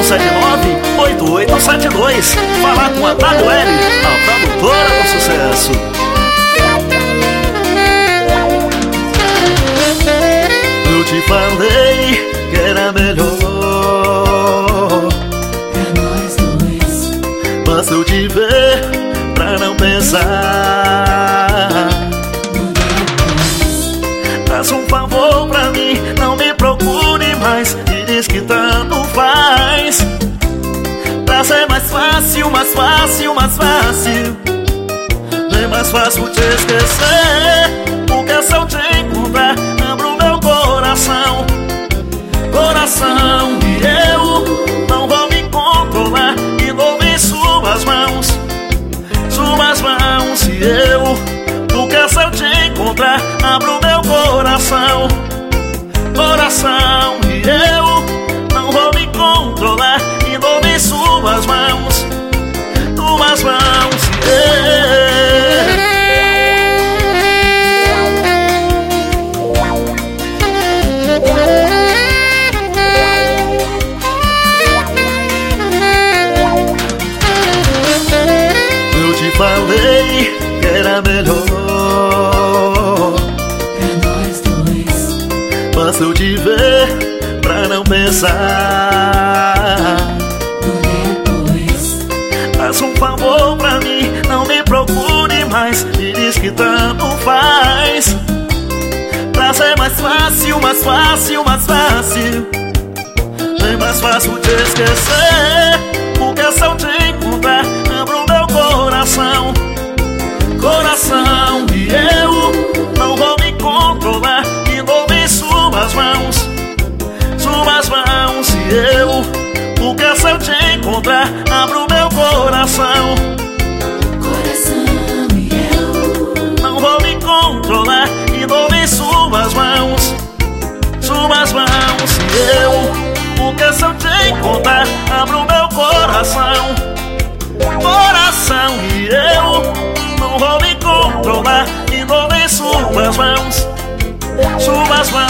8872. Falar com a WL, a produtora do sucesso. Eu te falei que era melhor pra nós dois. Basta eu te ver pra não pensar No depois. Faz um favor pra mim, não me procure mais e diz que tanto faz. Pra ser mais fácil, mais fácil, mais fácil. Bem mais fácil te esquecer. Porque se eu te encontrar, abro meu coração. Coração, e eu não vou me controlar. E dou em suas mãos. Suas mãos, e eu. Porque se eu te encontrar, abro meu coração. Coração, e eu não vou me controlar. E dou em suas mãos. Tuas mãos, e eu te falei que era melhor Pra nós dois. Basta eu te ver pra não pensar No depois. Faz um favor pra mim, não me procure mais e diz que tanto faz. Pra ser mais fácil, mais fácil, mais fácil. Bem mais fácil te esquecer. Porque se eu te encontrar, abro meu coração. Coração, e eu não vou me controlar. E dou em suas mãos. Suas mãos, e eu. Porque se eu te encontrar, abro meu coração. Coração e eu. Não vou me controlar e dou em suas mãos. Suas mãos, e eu. Porque se eu te encontrar, abro meu coração. Coração, e eu. Não vou me controlar e dou em suas mãos. Suas mãos.